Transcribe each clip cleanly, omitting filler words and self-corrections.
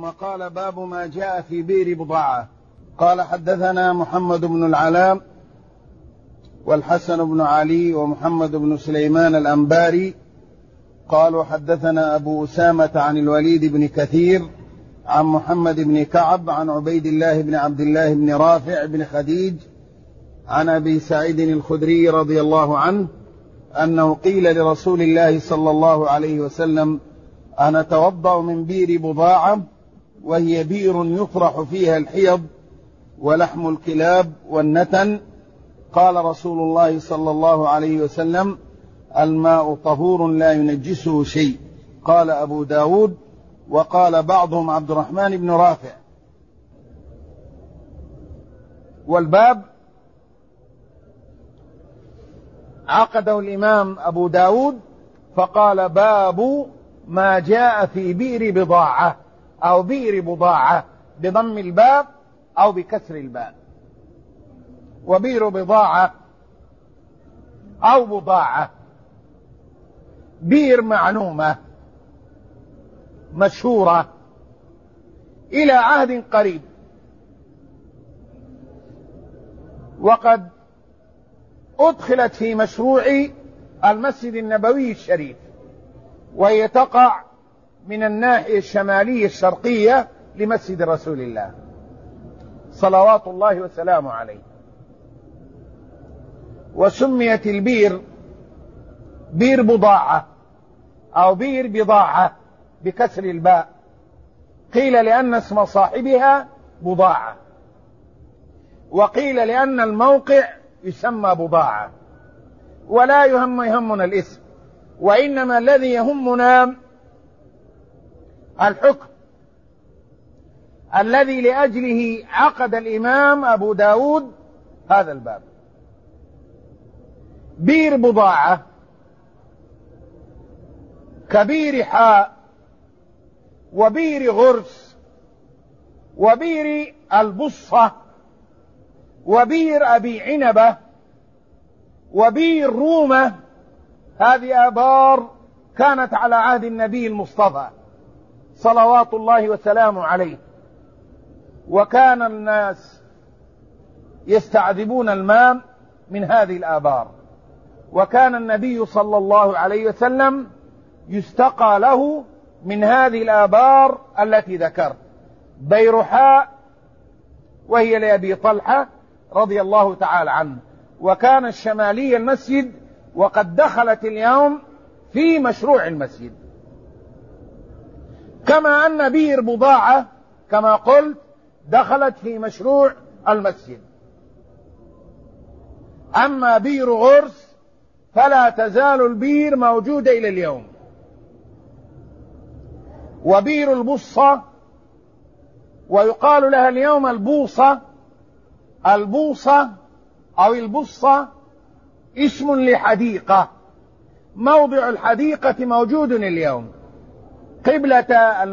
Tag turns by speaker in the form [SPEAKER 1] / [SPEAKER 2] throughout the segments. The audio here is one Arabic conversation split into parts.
[SPEAKER 1] ثم قال: باب ما جاء في بئر بضاعة. قال: حدثنا محمد بن العلاء والحسن بن علي ومحمد بن سليمان الأنباري قالوا: حدثنا أبو أسامة عن الوليد بن كثير عن محمد بن كعب عن عبيد الله بن عبد الله بن رافع بن خديج عن أبي سعيد الخدري رضي الله عنه أنه قيل لرسول الله صلى الله عليه وسلم: أنا أتوضأ من بئر بضاعة، وهي بئر يطرح فيها الحيض ولحم الكلاب والنتن. قال رسول الله صلى الله عليه وسلم: الماء طهور لا ينجسه شيء. قال أبو داود: وقال بعضهم عبد الرحمن بن رافع. والباب عقده الإمام أبو داود فقال: باب ما جاء في بئر بضاعة أو بئر بضاعة بضم الباب أو بكسر الباب. وبئر بضاعة أو بضاعة بئر معلومة مشهورة إلى عهد قريب، وقد أدخلت في مشروع المسجد النبوي الشريف، وهي تقع من الناحية الشمالية الشرقية لمسجد رسول الله صلوات الله وسلامه عليه. وسميت البئر بئر بضاعة أو بئر بضاعة بكسر الباء، قيل لأن اسم صاحبها بضاعة، وقيل لأن الموقع يسمى بضاعة. ولا يهمنا الاسم، وإنما الذي يهمنا الحكم الذي لأجله عقد الإمام أبو داود هذا الباب. بئر بضاعة كبئر حاء وبئر غرس وبئر البصة وبئر أبي عنبة وبئر رومة، هذه آبار كانت على عهد النبي المصطفى صلوات الله وسلامه عليه، وكان الناس يستعذبون الماء من هذه الآبار، وكان النبي صلى الله عليه وسلم يستقى له من هذه الآبار التي ذكرت: بيرحاء وهي لأبي طلحة رضي الله تعالى عنه، وكان الشمالي المسجد، وقد دخلت اليوم في مشروع المسجد. كما أن بئر بضاعة كما قلت دخلت في مشروع المسجد. أما بئر غرس فلا تزال البئر موجودة إلى اليوم. وبئر البصة ويقال لها اليوم البوصة، البوصة أو البصة اسم لحديقة، موضع الحديقة موجود اليوم قبلة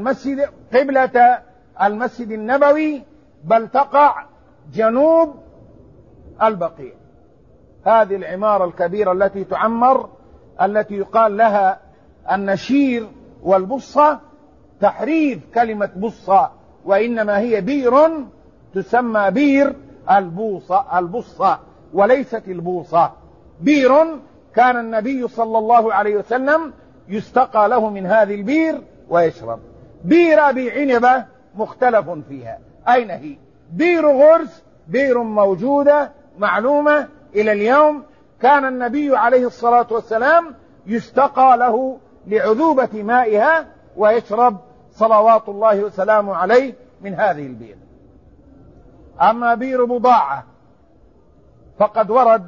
[SPEAKER 1] المسجد النبوي، بل تقع جنوب البقيع. هذه العمارة الكبيرة التي تعمر التي يقال لها النشير والبصة، تحريف كلمة بصة، وإنما هي بئر تسمى بئر البصة وليست البوصة. بئر كان النبي صلى الله عليه وسلم يستقى له من هذه البئر ويشرب. بئر أبي عنبة مختلف فيها أين هي. بئر غرس بئر موجودة معلومة إلى اليوم، كان النبي عليه الصلاة والسلام يستقى له لعذوبة مائها ويشرب صلوات الله وسلامه عليه من هذه البئر. أما بئر بضاعة فقد ورد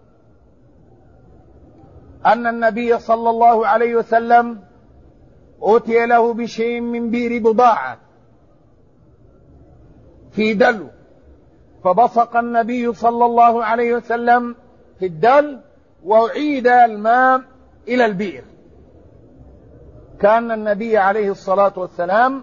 [SPEAKER 1] أن النبي صلى الله عليه وسلم أتي له بشيء من بئر بضاعة في دلو، فبصق النبي صلى الله عليه وسلم في الدل وأعيد الماء إلى البئر. كان النبي عليه الصلاة والسلام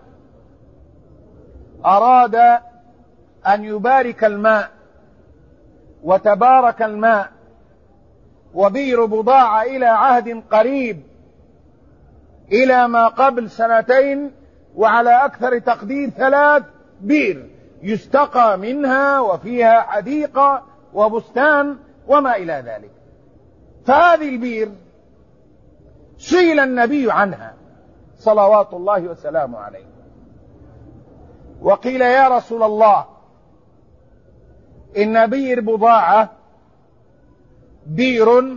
[SPEAKER 1] أراد أن يبارك الماء وتبارك الماء، وبئر بضاعة إلى عهد قريب إلى ما قبل 2 وعلى أكثر تقدير 3 بئر يستقى منها، وفيها حديقة وبستان وما إلى ذلك. فهذه البئر سئل النبي عنها صلوات الله وسلامه عليه، وقيل يا رسول الله إن بئر بضاعة بئر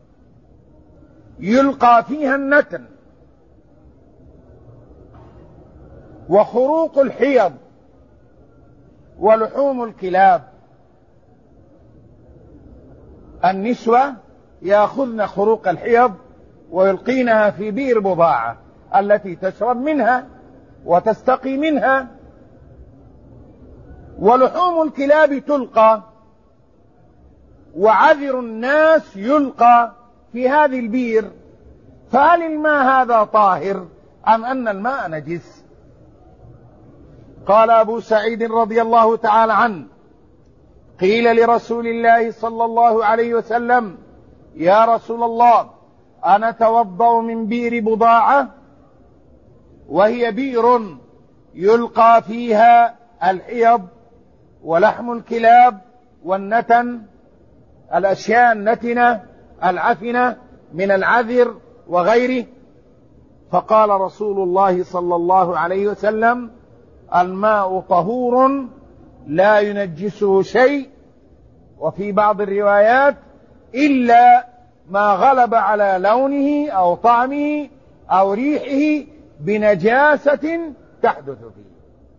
[SPEAKER 1] يلقى فيها النتن وخروق الحيض ولحوم الكلاب. النسوة يأخذن خروق الحيض ويلقينها في بئر بضاعة التي تشرب منها وتستقي منها، ولحوم الكلاب تلقى، وعذر الناس يلقى في هذه البئر. فهل الماء هذا طاهر أم أن الماء نجس؟ قال أبو سعيد رضي الله تعالى عنه: قيل لرسول الله صلى الله عليه وسلم: يا رسول الله، أنا أتوضأ من بئر بضاعة وهي بئر يلقى فيها الحيض ولحم الكلاب والنتن، الأشياء النتنة العفنة من العذر وغيره. فقال رسول الله صلى الله عليه وسلم: الماء طهور لا ينجسه شيء، وفي بعض الروايات إلا ما غلب على لونه أو طعمه أو ريحه بنجاسة تحدث فيه.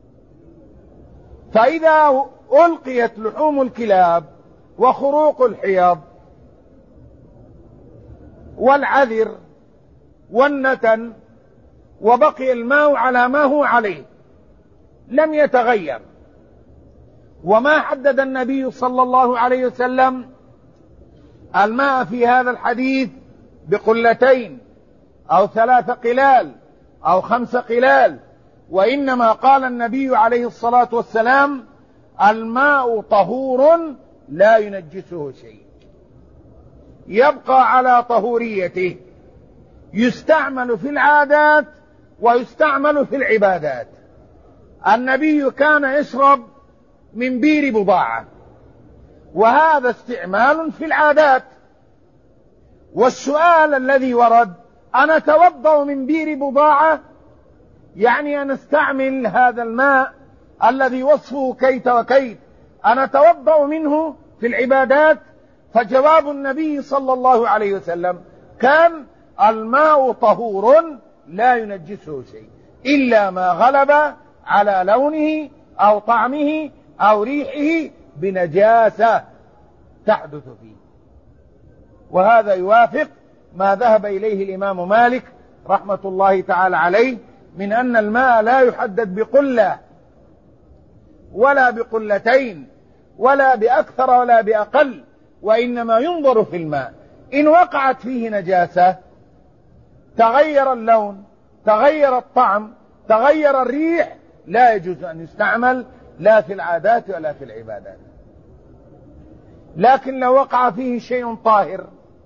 [SPEAKER 1] فإذا ألقيت لحوم الكلاب وخروق الحيض والعذر والنتن وبقي الماء على ما هو عليه لم يتغير، وما حدد النبي صلى الله عليه وسلم الماء في هذا الحديث بقلتين أو 3 قلال أو 5 قلال، وإنما قال النبي عليه الصلاة والسلام: الماء طهور لا ينجسه شيء، يبقى على طهوريته، يستعمل في العادات ويستعمل في العبادات. النبي كان يشرب من بئر بضاعة، وهذا استعمال في العادات. والسؤال الذي ورد: أنا أتوضأ من بئر بضاعة، يعني أن استعمل هذا الماء الذي وصفه كيت وكيت، أنا أتوضأ منه في العبادات؟ فجواب النبي صلى الله عليه وسلم كان: الماء طهور لا ينجسه شيء إلا ما غلب على لونه أو طعمه أو ريحه بنجاسة تحدث فيه. وهذا يوافق ما ذهب إليه الإمام مالك رحمة الله تعالى عليه من أن الماء لا يحدد بقلة ولا بقلتين ولا بأكثر ولا بأقل، وإنما ينظر في الماء. إن وقعت فيه نجاسة، تغير اللون، تغير الطعم، تغير الريح، لا يجوز أن يستعمل لا في العادات ولا في العبادات. لكن لو وقع فيه شيء طاهر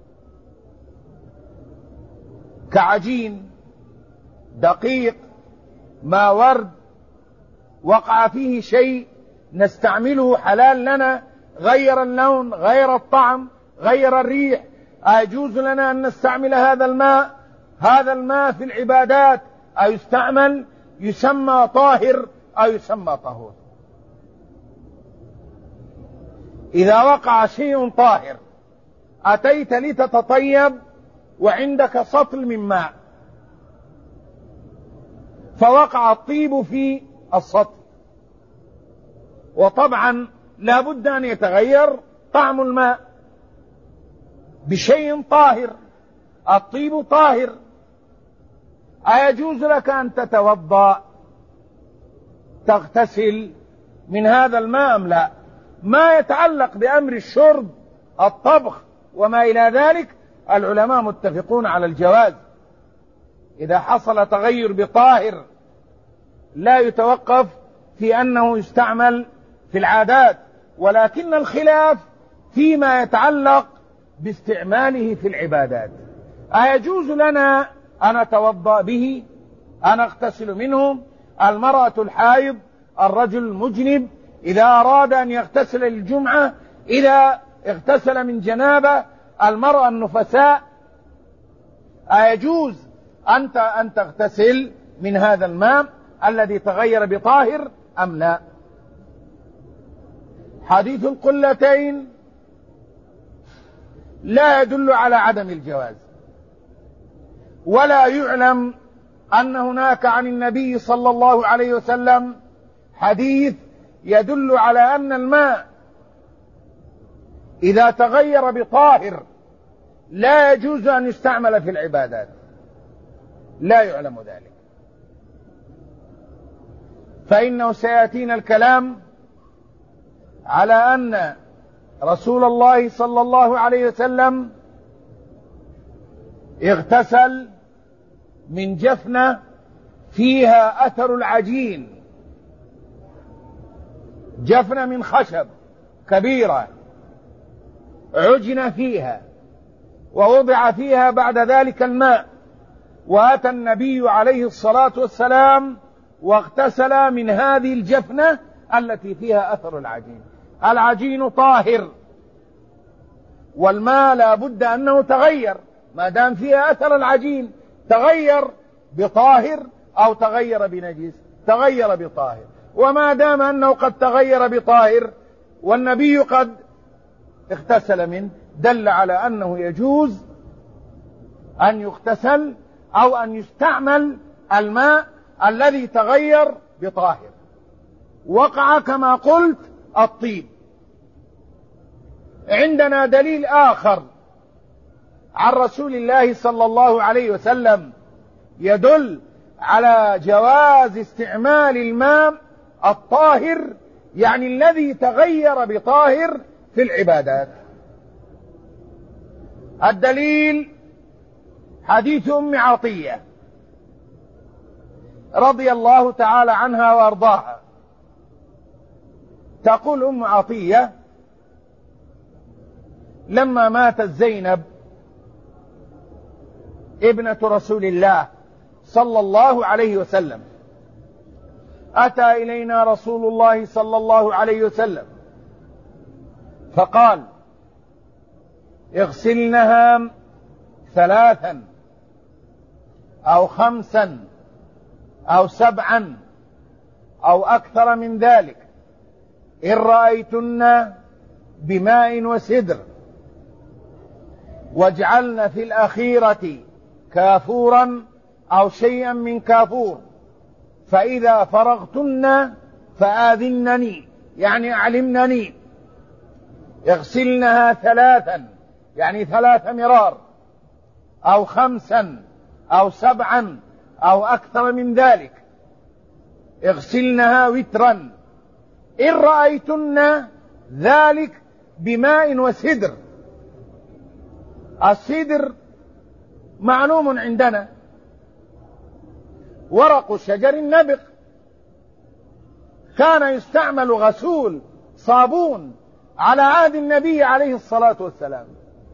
[SPEAKER 1] كعجين، دقيق، ماء ورد، وقع فيه شيء نستعمله حلال لنا، غير اللون، غير الطعم، غير الريح، أيجوز لنا أن نستعمل هذا الماء في العبادات؟ أو يستعمل يسمى طاهر أو يسمى طهور؟ إذا وقع شيء طاهر، أتيت لتتطيب وعندك سطل من ماء، فوقع الطيب في السطل، وطبعا لا بد أن يتغير طعم الماء بشيء طاهر، الطيب طاهر، أيجوز لك أن تتوضأ تغتسل من هذا الماء أم لا؟ ما يتعلق بأمر الشرب، الطبخ وما إلى ذلك، العلماء متفقون على الجواز إذا حصل تغير بطاهر، لا يتوقف في أنه يستعمل في العادات، ولكن الخلاف فيما يتعلق باستعماله في العبادات. أيجوز لنا أن أتوضأ به، أن أغتسل منه،
[SPEAKER 2] المرأة الحائض، الرجل المجنب إذا أراد أن يغتسل للجمعة، إذا اغتسل من جنابة، المرأة النفساء، أيجوز أن تغتسل من هذا الماء الذي تغير بطاهر أم لا؟ حديث القلتين لا يدل على عدم الجواز، ولا يعلم أن هناك عن النبي صلى الله عليه وسلم حديث يدل على أن الماء إذا تغير بطاهر لا يجوز أن يستعمل في العبادات، لا يعلم ذلك. فإنه سيأتينا الكلام على أن رسول الله صلى الله عليه وسلم اغتسل من جفنة فيها أثر العجين، جفنة من خشب كبيرة عجن فيها ووضع فيها بعد ذلك الماء، وأتى النبي عليه الصلاة والسلام واغتسل من هذه الجفنة التي فيها أثر العجين. العجين طاهر، والماء لا بد أنه تغير، ما دام فيها أثر العجين تغير بطاهر أو تغير بنجس، تغير بطاهر. وما دام أنه قد تغير بطاهر والنبي قد اغتسل منه، دل على أنه يجوز أن يغتسل أو أن يستعمل الماء الذي تغير بطاهر. وقع كما قلت الطيب. عندنا دليل آخر عن رسول الله صلى الله عليه وسلم يدل على جواز استعمال الماء الطاهر، يعني الذي تغير بطاهر في العبادات. الدليل حديث أم عطية رضي الله تعالى عنها وارضاها. تقول أم عطية: لما ماتت زينب ابنة رسول الله صلى الله عليه وسلم، أتى إلينا رسول الله صلى الله عليه وسلم فقال: اغسلنها 3 أو 5 أو 7 أو أكثر من ذلك، إن رأيتن بماء وسدر، واجعلن في الأخيرة كافورا أو شيئا من كافور، فإذا فرغتن فآذنني، يعني أعلمنني. اغسلنها 3 يعني 3 مرار، أو 5 أو 7 أو أكثر من ذلك. اغسلنها وترا إن رأيتن ذلك بماء وسدر. السدر معلوم عندنا، ورق الشجر النبق، كان يستعمل غسول صابون على عهد النبي عليه الصلاة والسلام.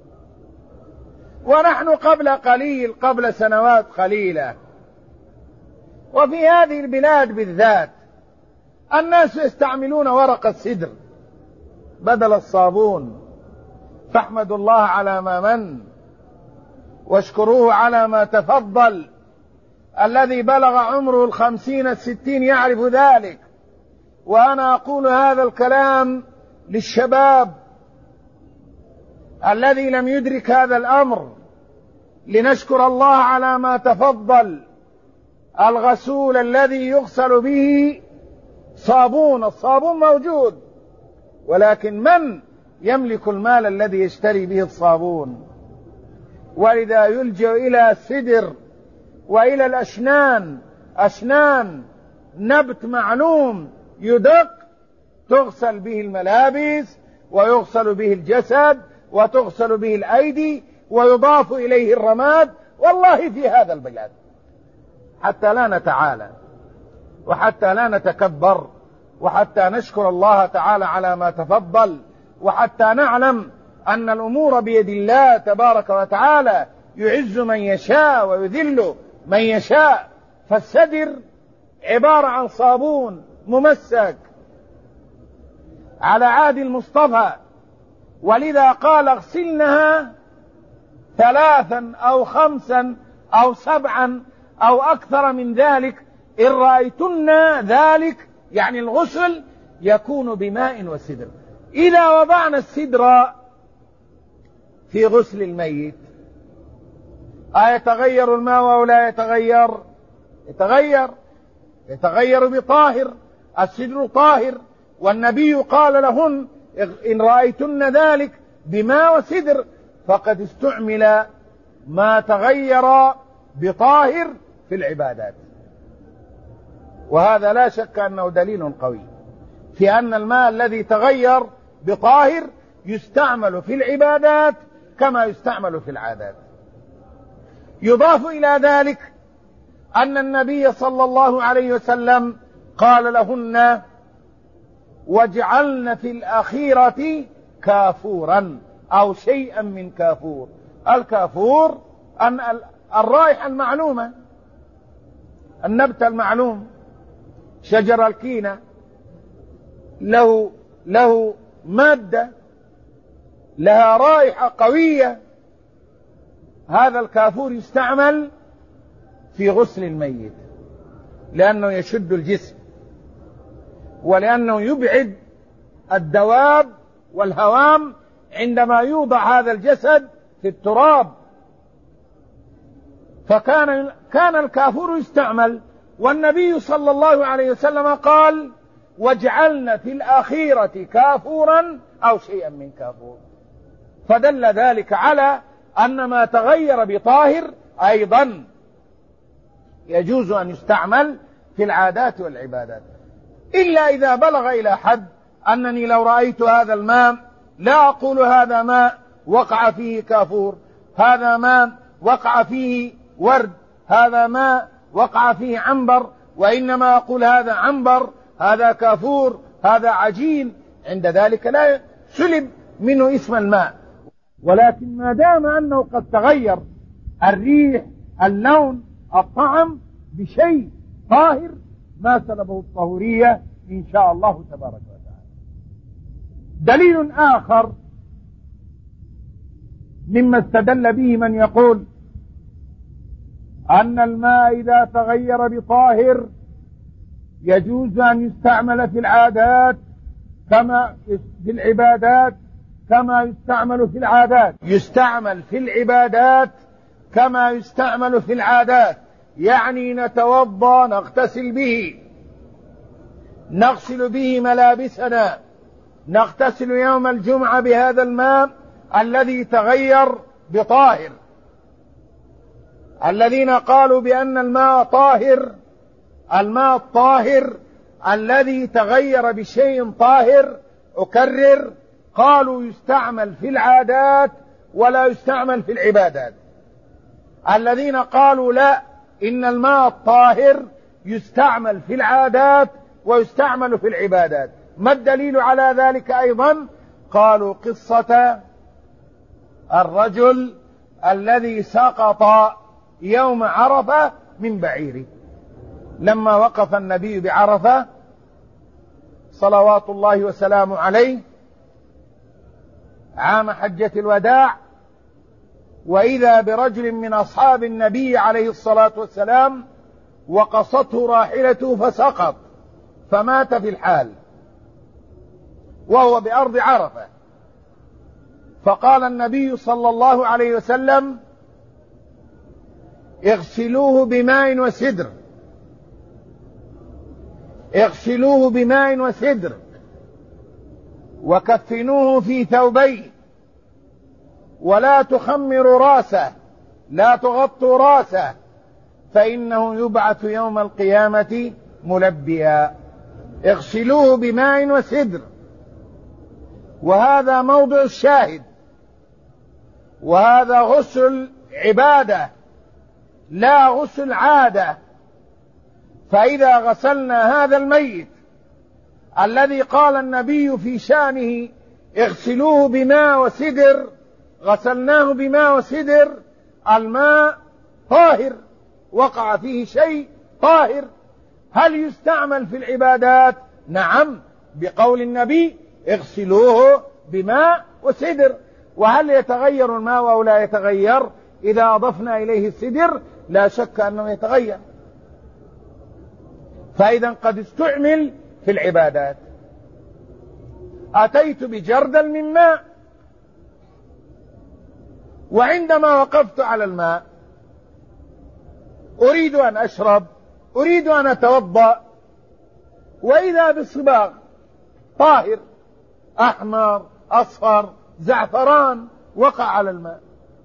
[SPEAKER 2] ونحن قبل سنوات قليلة، وفي هذه البلاد بالذات الناس يستعملون ورق السدر بدل الصابون، فاحمدوا الله على ما من، واشكروه على ما تفضل. الذي بلغ عمره 50 60 يعرف ذلك. وأنا أقول هذا الكلام للشباب الذي لم يدرك هذا الأمر، لنشكر الله على ما تفضل. الغسول الذي يغسل به صابون، الصابون موجود، ولكن من يملك المال الذي يشتري به الصابون؟ ولذا يلجأ إلى السدر وإلى الأشنان. أشنان نبت معلوم يدق، تغسل به الملابس ويغسل به الجسد وتغسل به الأيدي ويضاف إليه الرماد. والله في هذا البلاد، حتى لا نتعالى وحتى لا نتكبر، وحتى نشكر الله تعالى على ما تفضل، وحتى نعلم أن الأمور بيد الله تبارك وتعالى، يعز من يشاء ويذل من يشاء. فالسدر عبارة عن صابون ممسك على عهد المصطفى، ولذا قال اغسلنها 3 أو 5 أو 7 أو أكثر من ذلك إن رأيتن ذلك، يعني الغسل يكون بماء وسدر. إذا وضعنا السدر في غسل الميت أيتغير الماء أو لا يتغير؟ يتغير بطاهر، السدر طاهر، والنبي قال لهن إن رأيتن ذلك بماء وسدر، فقد استعمل ما تغير بطاهر في العبادات. وهذا لا شك أنه دليل قوي في أن الماء الذي تغير بطاهر يستعمل في العبادات كما يستعمل في العادات. يضاف إلى ذلك أن النبي صلى الله عليه وسلم قال لهن واجعلن في الأخيرة كافورا أو شيئا من كافور. الكافور أن الرائحة المعلومة، النبت المعلوم، شجر الكينة له مادة لها رائحة قوية، هذا الكافور يستعمل في غسل الميت لأنه يشد الجسم، ولأنه يبعد الدواب والهوام عندما يوضع هذا الجسد في التراب. فكان الكافور يستعمل، والنبي صلى الله عليه وسلم قال واجعلن في الأخيرة كافورا أو شيئا من كافور، فدل ذلك على أن ما تغير بطاهر أيضا يجوز أن يستعمل في العادات والعبادات، إلا إذا بلغ إلى حد أنني لو رأيت هذا الماء لا أقول هذا ماء وقع فيه كافور، هذا ماء وقع فيه ورد، هذا ماء وقع فيه عنبر، وإنما أقول هذا عنبر، هذا كافور، هذا عجين، عند ذلك لا سلب منه اسم الماء. ولكن ما دام أنه قد تغير الريح، اللون، الطعم بشيء طاهر ما سلبه الطهورية إن شاء الله تبارك وتعالى. دليل آخر مما استدل به من يقول أن الماء إذا تغير بطاهر يجوز أن يستعمل في العادات كما في العبادات كما يستعمل في العادات، يستعمل في العبادات كما يستعمل في العادات، يعني نتوضأ نغتسل به، نغسل به ملابسنا، نغتسل يوم الجمعة بهذا الماء الذي تغير بطاهر. الذين قالوا بأن الماء طاهر، الماء الطاهر الذي تغير بشيء طاهر، أكرر، قالوا يستعمل في العادات ولا يستعمل في العبادات. الذين قالوا لا، إن الماء الطاهر يستعمل في العادات ويستعمل في العبادات. ما الدليل على ذلك أيضا؟ قالوا قصة الرجل الذي سقط يوم عرفة من بعيره، لما وقف النبي بعرفة صلوات الله وسلامه عليه عام حجة الوداع، وإذا برجل من أصحاب النبي عليه الصلاة والسلام وقصته راحلته فسقط فمات في الحال وهو بأرض عرفة. فقال النبي صلى الله عليه وسلم اغسلوه بماء وسدر، اغسلوه بماء وسدر وكفنوه في ثوبين ولا تخمروا راسه، لا تغطوا راسه، فإنه يبعث يوم القيامة ملبيا. اغسلوه بماء وسدر، وهذا موضع الشاهد، وهذا غسل عبادة لا غسل عادة. فإذا غسلنا هذا الميت الذي قال النبي في شأنه اغسلوه بماء وسدر، غسلناه بماء وسدر، الماء طاهر وقع فيه شيء طاهر، هل يستعمل في العبادات؟ نعم، بقول النبي اغسلوه بماء وسدر. وهل يتغير الماء أو لا يتغير؟ إذا أضفنا إليه السدر لا شك أنه يتغير. فإذا قد استعمل في العبادات. أتيت بجردل من ماء، وعندما وقفت على الماء أريد أن أشرب، أريد أن أتوضأ، وإذا بصباغ طاهر أحمر أصفر زعفران وقع على الماء.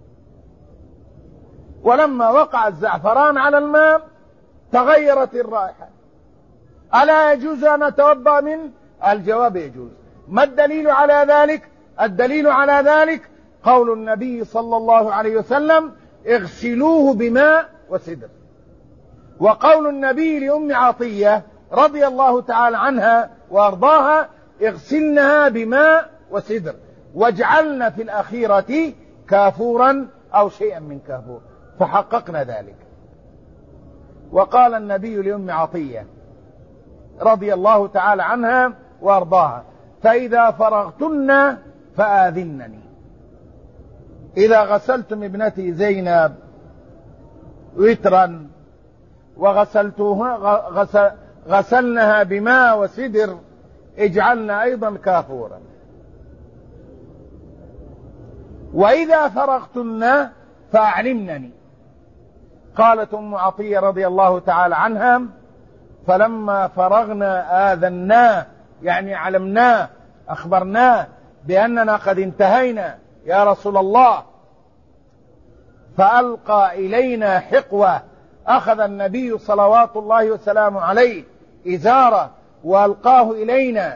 [SPEAKER 2] ولما وقع الزعفران على الماء تغيرت الرائحة، ألا يجوز أن أتوضأ منه؟ الجواب يجوز. ما الدليل على ذلك؟ الدليل على ذلك قول النبي صلى الله عليه وسلم اغسلوه بماء وسدر، وقول النبي لأم عطية رضي الله تعالى عنها وأرضاها اغسلنها بماء وسدر واجعلنا في الأخيرة كافورا أو شيئا من كافور، فحققنا ذلك. وقال النبي لأم عطية رضي الله تعالى عنها وأرضاها فإذا فرغتن فآذنني. إذا غسلتم ابنتي زينب وترا غسلنها بماء وسدر اجعلنا أيضا كافورا. وإذا فرغتن فأعلمنني. قالت أم عطية رضي الله تعالى عنها فلما فرغنا آذناه، يعني علمناه أخبرناه بأننا قد انتهينا يا رسول الله، فألقى إلينا حقوة. أخذ النبي صلوات الله وسلامه عليه إزاره وألقاه إلينا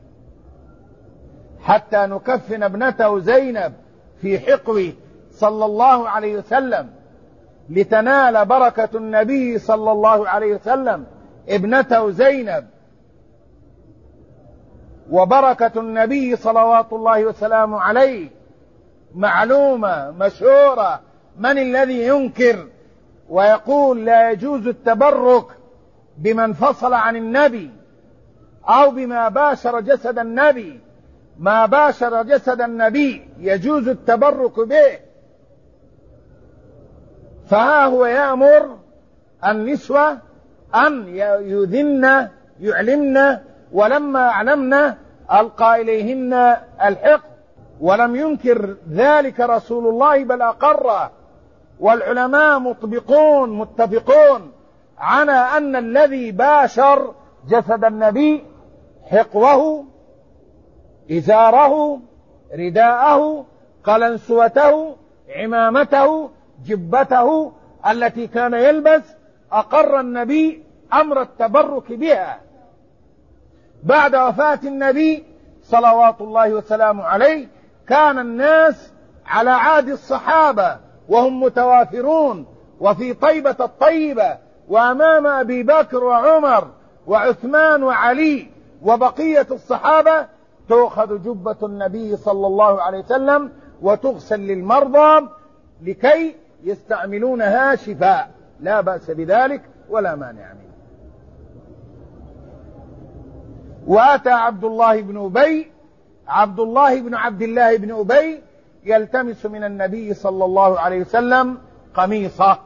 [SPEAKER 2] حتى نكفن ابنته زينب في حقوه صلى الله عليه وسلم، لتنال بركة النبي صلى الله عليه وسلم ابنته زينب. وبركة النبي صلوات الله وسلامه عليه معلومة مشهورة. من الذي ينكر ويقول لا يجوز التبرك بمن فصل عن النبي أو بما باشر جسد النبي؟ ما باشر جسد النبي يجوز التبرك به. فها هو يأمر النسوة أن يؤذن يعلمن، ولما أعلمن ألقى إليهن الحق، ولم ينكر ذلك رسول الله بل أقره. والعلماء متفقون على أن الذي باشر جسد النبي حقوه إزاره رداءه قلنسوته عمامته جبته التي كان يلبس، أقر النبي أمر التبرك بها. بعد وفاة النبي صلوات الله وسلامه عليه كان الناس على عهد الصحابة وهم متوافرون وفي طيبة الطيبة، وأمام أبي بكر وعمر وعثمان وعلي وبقية الصحابة تؤخذ جبة النبي صلى الله عليه وسلم وتغسل للمرضى لكي يستعملونها شفاء، لا بأس بذلك ولا مانع منه. وأتى عبد الله بن عبد الله بن أبي يلتمس من النبي صلى الله عليه وسلم قميصه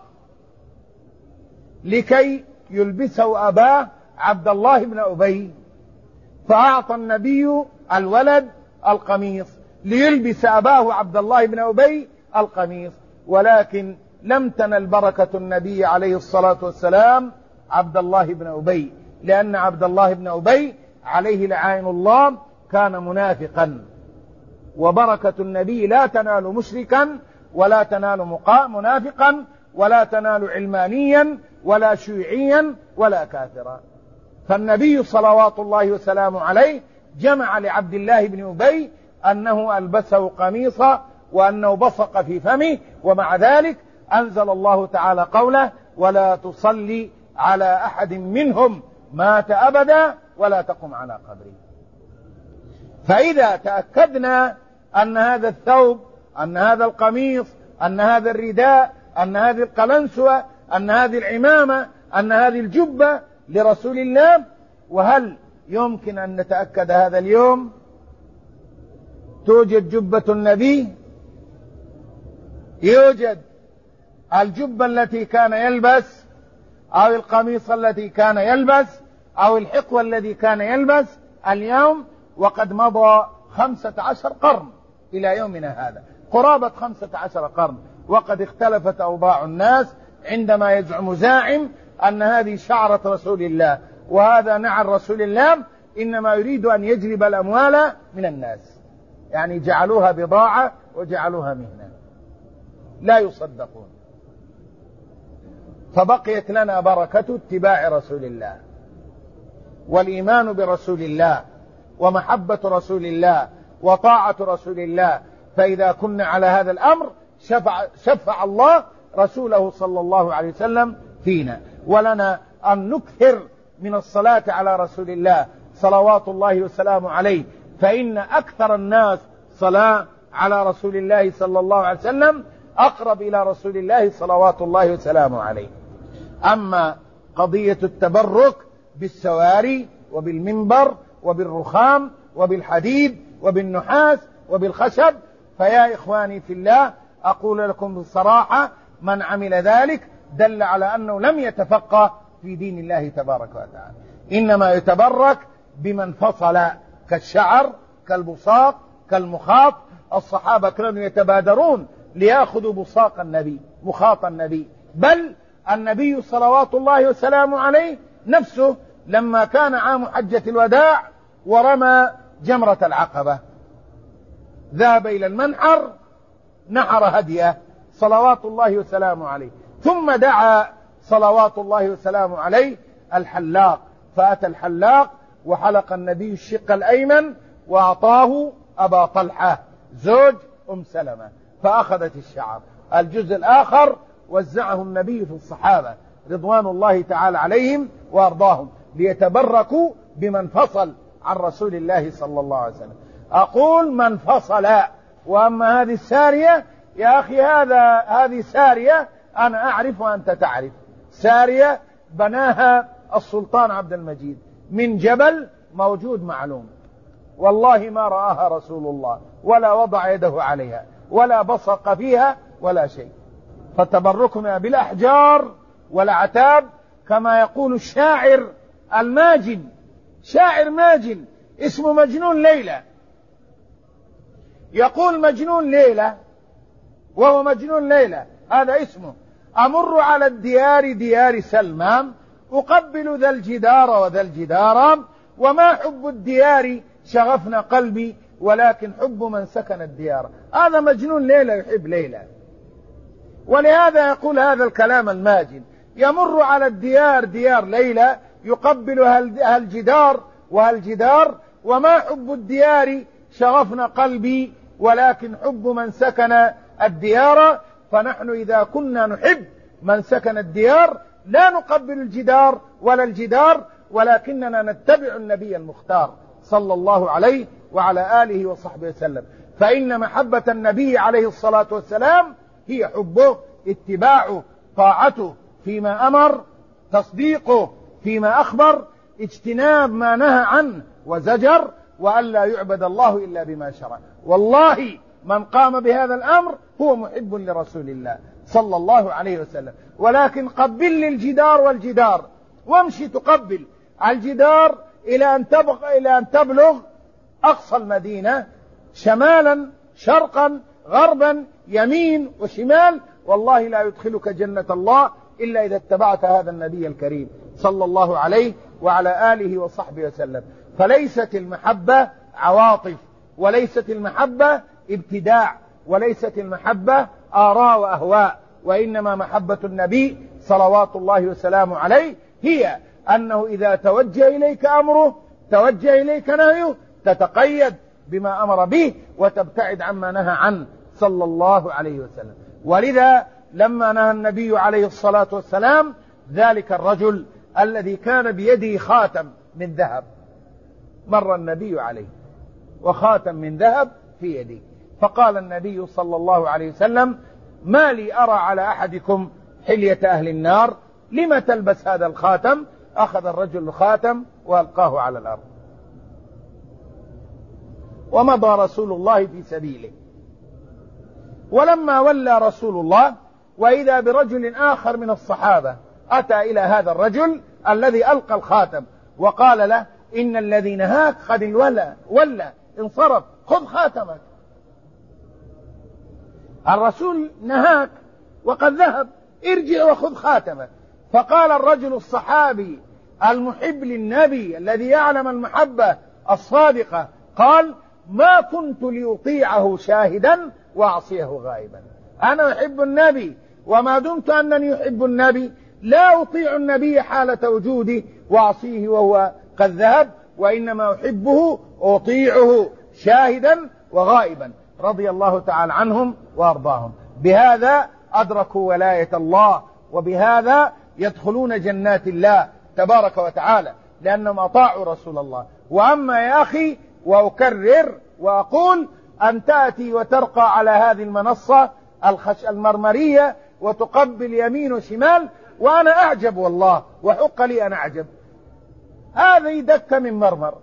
[SPEAKER 2] لكي يلبسه أباه عبد الله بن أبي، فأعطى النبي الولد القميص ليلبس أباه عبد الله بن أبي القميص، ولكن لم تنل بركة النبي عليه الصلاة والسلام عبد الله بن أبي، لأن عبد الله بن أبي عليه لعائن الله كان منافقا، وبركة النبي لا تنال مشركا ولا تنال منافقا ولا تنال علمانيا ولا شيوعيا ولا كافرا. فالنبي صلوات الله وسلامه عليه جمع لعبد الله بن أبي أنه ألبسه قميصا وأنه بصق في فمه، ومع ذلك أنزل الله تعالى قوله ولا تصلي على أحد منهم مات أبدا ولا تقم على قبره. فإذا تأكدنا أن هذا الثوب، أن هذا القميص، أن هذا الرداء، أن هذه القلنسوة، أن هذه العمامة، أن هذه الجبة لرسول الله. وهل يمكن أن نتأكد هذا اليوم؟ توجد جبة النبي، يوجد الجبة التي كان يلبس، أو القميص الذي كان يلبس، أو الحقوة الذي كان يلبس اليوم، وقد مضى 15 قرن إلى يومنا هذا، قرابة 15 قرن، وقد اختلفت أوضاع الناس. عندما يزعم زاعم أن هذه شعرة رسول الله وهذا نعل رسول الله، إنما يريد أن يجلب الأموال من الناس، يعني جعلوها بضاعة وجعلوها مهنة، لا يصدقون. فبقيت لنا بركة اتباع رسول الله والإيمان برسول الله ومحبة رسول الله وطاعة رسول الله. فإذا كنا على هذا الأمر شفع الله رسوله صلى الله عليه وسلم فينا. ولنا أن نكثر من الصلاة على رسول الله صلوات الله وسلامه عليه، فإن أكثر الناس صلاة على رسول الله صلى الله عليه وسلم أقرب إلى رسول الله صلوات الله وسلامه عليه. أما قضية التبرك بالسواري وبالمنبر وبالرخام وبالحديد وبالنحاس وبالخشب، فيا إخواني في الله أقول لكم بصراحة، من عمل ذلك دل على أنه لم يتفقه في دين الله تبارك وتعالى. إنما يتبرك بمن فصل، كالشعر، كالبصاق، كالمخاط. الصحابة كانوا يتبادرون ليأخذوا بصاق النبي، مخاط النبي، بل النبي صلوات الله وسلامه عليه نفسه لما كان عام حجة الوداع ورمى جمرة العقبة ذهب إلى المنحر، نحر هديه صلوات الله وسلامه عليه، ثم دعا صلوات الله وسلامه عليه الحلاق، فأتى الحلاق وحلق النبي الشق الأيمن وأعطاه أبا طلحة زوج سلمة، فأخذت الشعر. الجزء الآخر وزعه النبي في الصحابة رضوان الله تعالى عليهم وأرضاهم ليتبركوا بمن فصل عن رسول الله صلى الله عليه وسلم. أقول من فصل. وأما هذه السارية يا أخي، هذه سارية أنا أعرف وأنت تعرف، سارية بناها السلطان عبد المجيد من جبل موجود معلوم، والله ما رآها رسول الله ولا وضع يده عليها ولا بصق فيها ولا شيء. فتبركنا بالأحجار والأعتاب كما يقول الشاعر الماجن، شاعر ماجن اسمه مجنون ليلى، يقول مجنون ليلى وهو مجنون ليلى هذا اسمه: أمر على الديار ديار سلمان، أقبل ذا الجدار وذا الجدار، وما حب الديار شغفنا قلبي، ولكن حب من سكن الديار. هذا مجنون ليلى يحب ليلى، ولهذا يقول هذا الكلام الماجن: يمر على الديار ديار ليلى، يقبل هالجدار وهالجدار، وما حب الديار شغفنا قلبي، ولكن حب من سكن الديار. فنحن إذا كنا نحب من سكن الديار لا نقبل الجدار ولا الجدار، ولكننا نتبع النبي المختار صلى الله عليه وعلى آله وصحبه وسلم. فإن محبة النبي عليه الصلاة والسلام هي حبه، اتباعه، طاعته فيما أمر، تصديقه فيما أخبر، اجتناب ما نهى عنه وزجر، وأن لا يعبد الله إلا بما شرع. والله من قام بهذا الأمر هو محب لرسول الله صلى الله عليه وسلم. ولكن قبل لي الجدار والجدار، وامشي تقبل الجدار إلى أن تبلغ أقصى المدينة، شمالا شرقا غربا يمين وشمال، والله لا يدخلك جنة الله إلا إذا اتبعت هذا النبي الكريم صلى الله عليه وعلى آله وصحبه وسلم. فليست المحبة عواطف، وليست المحبة ابتداع، وليست المحبة آراء وأهواء، وإنما محبة النبي صلوات الله وسلامه عليه هي أنه إذا توجه إليك أمره، توجه إليك نهيه، تتقيد بما أمر به وتبتعد عما نهى عنه صلى الله عليه وسلم. ولذا لما نهى النبي عليه الصلاة والسلام ذلك الرجل الذي كان بيده خاتم من ذهب، مر النبي عليه وخاتم من ذهب في يده، فقال النبي صلى الله عليه وسلم: ما لي أرى على أحدكم حلية أهل النار، لم تلبس هذا الخاتم؟ أخذ الرجل الخاتم وألقاه على الأرض، ومضى رسول الله في سبيله. ولما ولى رسول الله وإذا برجل آخر من الصحابة أتى إلى هذا الرجل الذي ألقى الخاتم وقال له: إن الذي نهاك قد ولى انصرف، خذ خاتمك. الرسول نهاك وقد ذهب، ارجع وخذ خاتمك. فقال الرجل الصحابي المحب للنبي الذي يعلم المحبة الصادقة، قال: ما كنت لأطيعه شاهدا وأعصيه غائبا. أنا أحب النبي، وما دمت أنني أحب النبي لا أطيع النبي حالة وجودي وأعصيه وهو قد ذهب، وإنما أحبه أطيعه شاهدا وغائبا. رضي الله تعالى عنهم وأرضاهم. بهذا أدركوا ولاية الله، وبهذا يدخلون جنات الله تبارك وتعالى، لأنهم أطاعوا رسول الله. وأما يا أخي، وأكرر وأقول، أن تأتي وترقى على هذه المنصة المرمرية وتقبل يمين وشمال، وأنا أعجب والله، وحق لي أن أعجب. هذه دكة من مرمر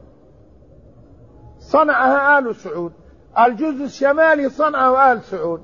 [SPEAKER 2] صنعها آل سعود، الجزء الشمالي صنعه آل سعود،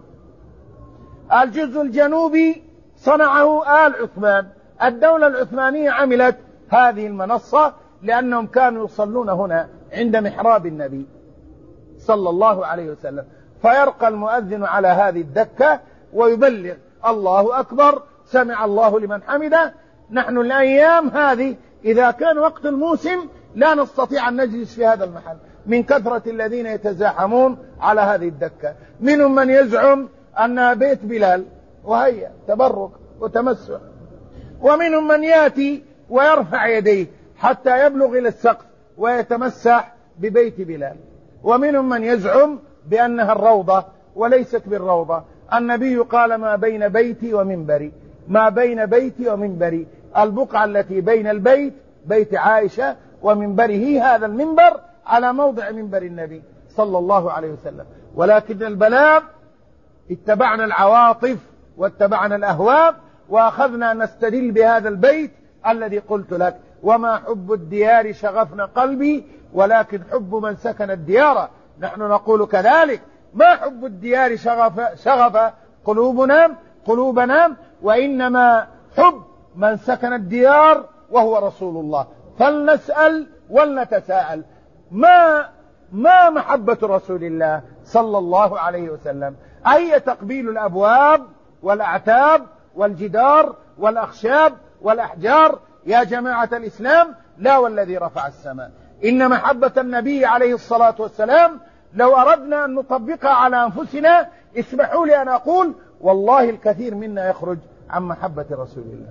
[SPEAKER 2] الجزء الجنوبي صنعه آل عثمان. الدولة العثمانية عملت هذه المنصة لأنهم كانوا يصلون هنا عند محراب النبي صلى الله عليه وسلم، فيرقى المؤذن على هذه الدكة ويبلغ: الله أكبر، سمع الله لمن حمده. نحن الأيام هذه إذا كان وقت الموسم لا نستطيع أن نجلس في هذا المحل من كثرة الذين يتزاحمون على هذه الدكة. منهم من يزعم أنها بيت بلال، وهي تبرك وتمسح، ومنهم من يأتي ويرفع يديه حتى يبلغ إلى السقف ويتمسح ببيت بلال، ومنهم من يزعم بأنها الروضة، وليست بالروضة. النبي قال: ما بين بيتي ومنبري، ما بين بيتي ومنبري، البقعة التي بين البيت بيت عائشة ومنبره هذا المنبر على موضع منبر النبي صلى الله عليه وسلم. ولكن البلاء اتبعنا العواطف واتبعنا الأهواء، وأخذنا نستدل بهذا البيت الذي قلت لك: وما حب الديار شغفنا قلبي، ولكن حب من سكن الديار. نحن نقول كذلك: ما حب الديار شغف قلوبنا، وإنما حب من سكن الديار وهو رسول الله. فلنسأل ولنتساءل: ما محبة رسول الله صلى الله عليه وسلم؟ أي تقبيل الأبواب والأعتاب والجدار والأخشاب والأحجار يا جماعة الإسلام؟ لا والذي رفع السماء. إن محبة النبي عليه الصلاة والسلام لو أردنا أن نطبقها على أنفسنا، اسمحوا لي أن أقول والله الكثير منا يخرج عن محبة رسول الله،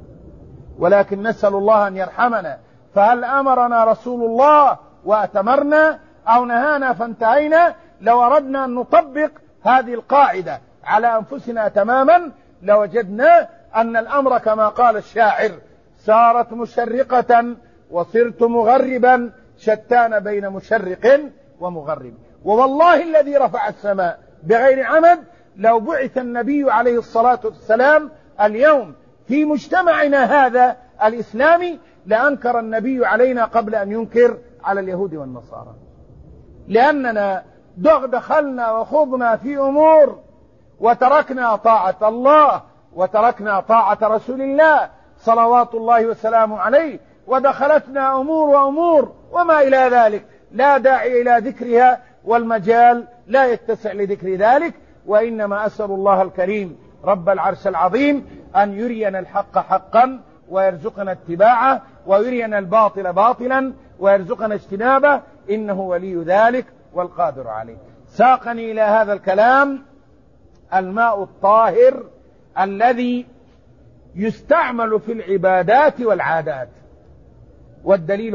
[SPEAKER 2] ولكن نسأل الله أن يرحمنا. فهل أمرنا رسول الله وأتمرنا، أو نهانا فانتهينا؟ لو أردنا أن نطبق هذه القاعدة على أنفسنا تماما لوجدنا أن الأمر كما قال الشاعر: سارت مشرقة وصرت مغربا، شتان بين مشرق ومغرب. ووالله الذي رفع السماء بغير عمد، لو بعث النبي عليه الصلاة والسلام اليوم في مجتمعنا هذا الإسلامي لأنكر النبي علينا قبل أن ينكر على اليهود والنصارى، لأننا دخلنا وخضنا في أمور وتركنا طاعة الله وتركنا طاعة رسول الله صلوات الله وسلامه عليه، ودخلتنا أمور وما إلى ذلك لا داعي إلى ذكرها، والمجال لا يتسع لذكر ذلك. وإنما أسأل الله الكريم رب العرش العظيم أن يرينا الحق حقا ويرزقنا اتباعه، ويرينا الباطل باطلا ويرزقنا اجتنابه، إنه ولي ذلك والقادر عليه. ساقني إلى هذا الكلام الماء الطاهر الذي يستعمل في العبادات والعادات، والدليل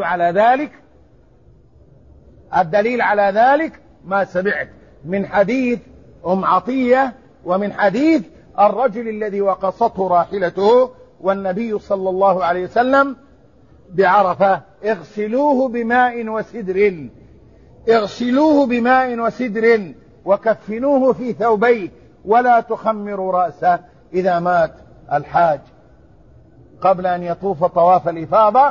[SPEAKER 2] على ذلك ما سمعت من حديث أم عطية، ومن حديث الرجل الذي وقصته راحلته والنبي صلى الله عليه وسلم بعرفة: اغسلوه بماء وسدر وكفنوه في ثوبيه ولا تخمروا رأسه إذا مات الحاج. قبل أن يطوف طواف الإفاضة،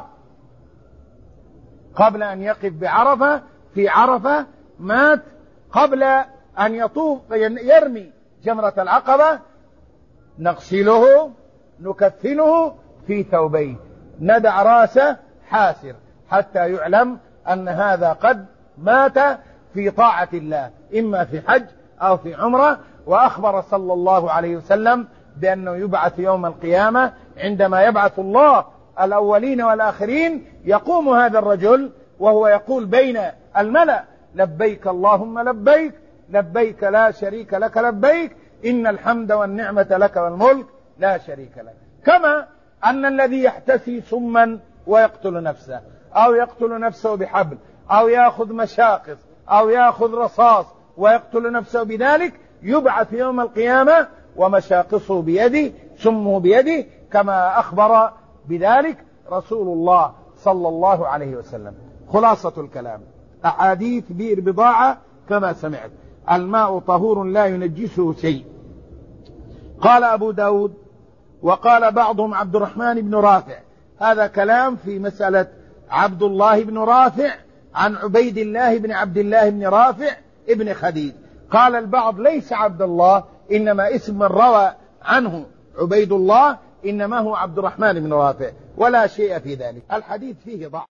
[SPEAKER 2] قبل أن يقف بعرفة في عرفة مات قبل أن يطوف يرمي جمرة العقبة، نغسله نكفنه في ثوبيه، ندع راسه حاسر حتى يعلم أن هذا قد مات في طاعة الله، إما في حج أو في عمرة. وأخبر صلى الله عليه وسلم بأنه يبعث يوم القيامة، عندما يبعث الله الأولين والآخرين يقوم هذا الرجل وهو يقول بين الملأ: لبيك اللهم لبيك، لبيك لا شريك لك لبيك، إن الحمد والنعمة لك والملك لا شريك لك. كما أن الذي يحتسي سما ويقتل نفسه، أو يقتل نفسه بحبل، أو يأخذ مشاقص، أو يأخذ رصاص ويقتل نفسه بذلك، يبعث يوم القيامة ومشاقصه بيده، سمه بيده، كما أخبر بذلك رسول الله صلى الله عليه وسلم. خلاصة الكلام: أحاديث بئر بضاعة كما سمعت، الماء طهور لا ينجسه شيء. قال أبو داود وقال بعضهم عبد الرحمن بن رافع، هذا كلام في مسألة عبد الله بن رافع عن عبيد الله بن عبد الله بن رافع ابن خديج. قال البعض: ليس عبد الله، إنما اسم من روى عنه عبيد الله، إنما هو عبد الرحمن بن رافع، ولا شيء في ذلك. الحديث فيه ضعف.